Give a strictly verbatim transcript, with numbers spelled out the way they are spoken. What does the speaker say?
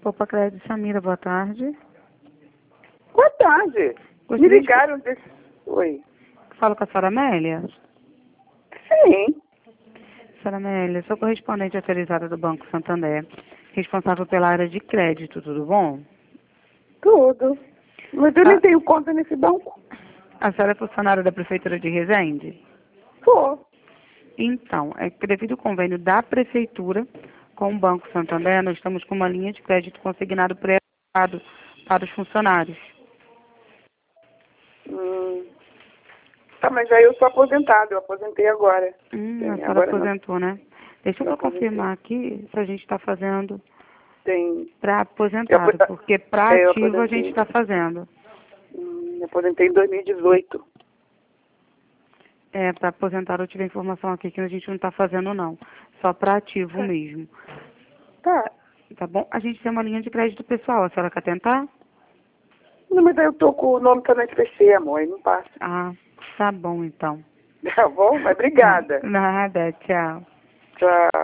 Poupa Crédito, Samira, boa tarde. Boa tarde. Gostaria Me de- ligaram desse... Oi. Falo com a senhora Amélia. Sim. Senhora Amélia, sou correspondente autorizada do Banco Santander, responsável pela área de crédito, tudo bom? Tudo. Mas eu Ah. nem tenho conta nesse banco. A senhora é funcionária da Prefeitura de Resende? Sou. Então, é que devido ao convênio da Prefeitura com o Banco Santander, nós estamos com uma linha de crédito consignado pré-aprovado para os funcionários. Hum. Tá, mas aí eu sou aposentado. Eu aposentei agora. Hum, Tem, a senhora agora não. aposentou, né? Deixa eu Eu só aposentei. confirmar aqui se a gente está fazendo Tem... para Eu aposentado, aposenta- porque para é, eu ativo a aposentei. gente está fazendo. Hum, eu aposentei em dois mil e dezoito. É, para aposentado eu tive a informação aqui que a gente não está fazendo não, só para ativo mesmo. Tá. Tá bom? A gente tem uma linha de crédito pessoal, a senhora quer tentar? Não, mas aí eu tô com o nome tá no S P C, amor. Aí não passa. Ah, tá bom então. Tá bom? Mas obrigada. Nada, tchau. Tchau.